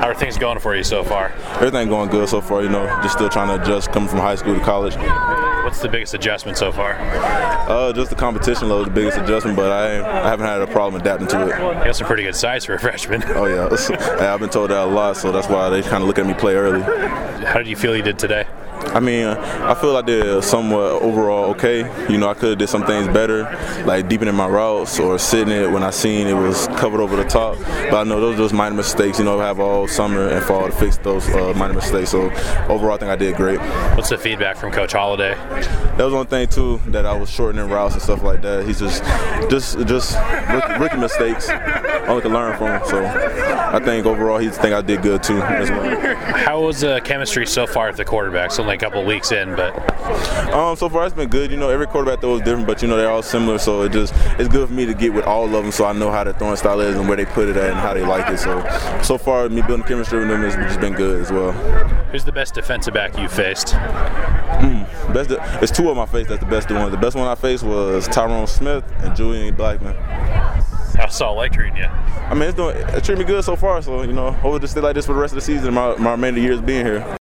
How are things going for you so far? Everything going good so far, just still trying to adjust coming from high school to college. What's the biggest adjustment so far? Just the competition level is the biggest adjustment, but I haven't had a problem adapting to it. You have some pretty good size for a freshman. Oh yeah, I've been told that a lot, so that's why they kind of look at me play early. How did you feel you did today? I mean, I feel I did somewhat overall okay. I could have did some things better, like deepening my routes or sitting it when I seen it was covered over the top. But I know those are just minor mistakes. I have all summer and fall to fix those minor mistakes. So overall, I think I did great. What's the feedback from Coach Holliday? That was one thing too, that I was shortening routes and stuff like that. He's just rookie mistakes. Only can learn from him. So I think overall, he think I did good too as well. How was the chemistry so far at the quarterback? It's only a couple of weeks in, but so far it's been good. Every quarterback throw is different, but they're all similar. So it's good for me to get with all of them, so I know how their throwing style is and where they put it at and how they like it. So far, me building chemistry with them has just been good as well. Who's the best defensive back you faced? It's two of my faced. That's the best one. The best one I faced was Tyrone Smith and Julian Blackman. How's Salt Lake treating you? I mean, it's treating me good so far. So hopefully to stay like this for the rest of the season. My remaining years being here.